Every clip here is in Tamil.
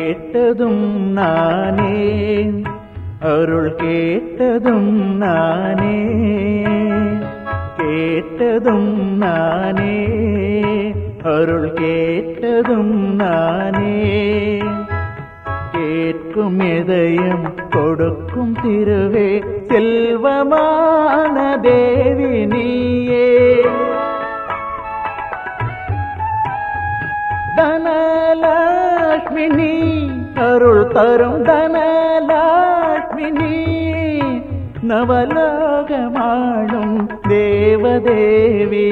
கேட்டதும் நானே, அருள் கேட்டதும் நானே, கேட்டதும் நானே, அருள் கேட்டதும் நானே. கேட்கும் இதயம் கொடுக்கும் திருவே, செல்வமான தேவி நீயே. தனலட்சுமி நீ, அருள் தரும் தனலட்சுமி நீ, நவலோகமாளும் தேவதேவி,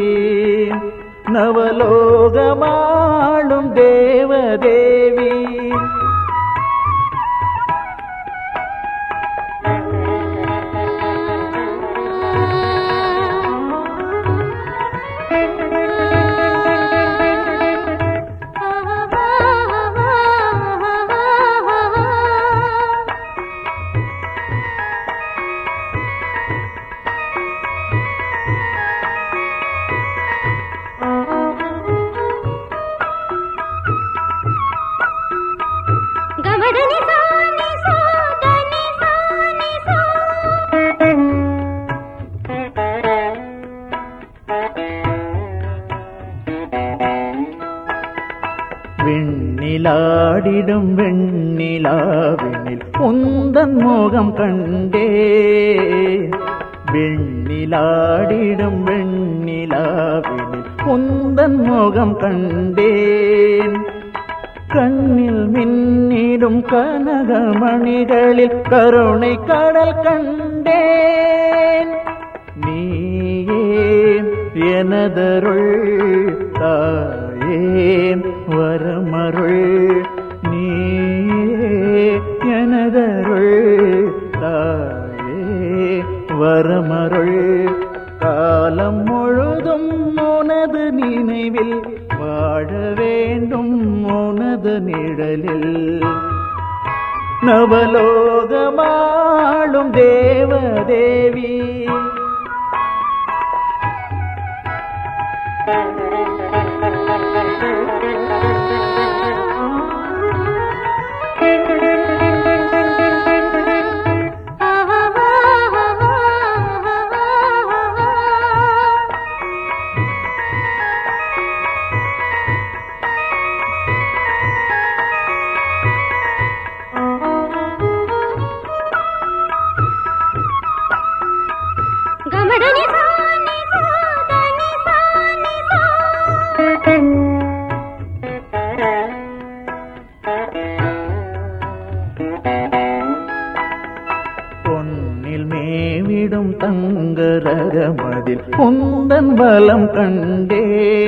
நவலோகமாளும் தேவதேவி. விண்ணிலாடிடும் வெண்ணிலாவினில் உந்தன் மோகம் கண்டே, விண்ணிலாடிடும் வெண்ணிலாவினில் உந்தன் மோகம் கண்டேன். கண்ணில் மின்னிடும் கனகமணிகளில் கருணை கடல் கண்டேன். நீயே எனதருள் தாயே வரமருள், நீயே எனதருள் தாயே வரமருள். காலம் முழுதும் உனது நினைவில் வாழ வேண்டும் உனது நிழலில், நவலோகமாளும் தேவதேவி. பொன்னில் மேவிடும் தங்கரகமதில் உந்தன் பலம் கண்டே,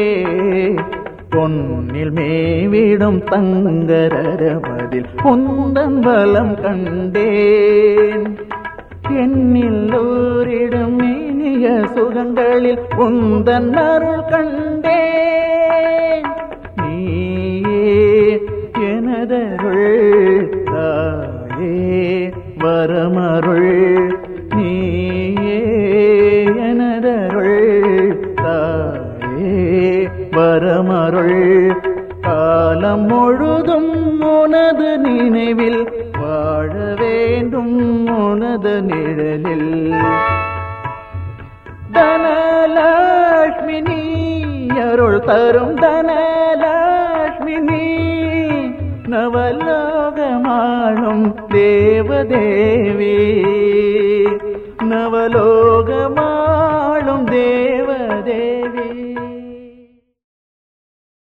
பொன்னில் மேவிடும் தங்கரகமதில் உந்தன் பலம் கண்டேன். எண்ணில் ஊரிடும் இனிய சுகங்களில் உந்தன் அருள் கண்டேன். நீயே எனதருள் தாயே வரமருள், நீயே எனதருள் தாயே வரமருள். காலம் முழுதும் உனது நினைவில் வாழ வேண்டும் உனது நிழலில். தனலட்சுமி நீ, அருள் தரும் தனலட்சுமி நீ, நவலோகமாளும் தேவதேவி, நவலோகமாளும் தேவதேவி.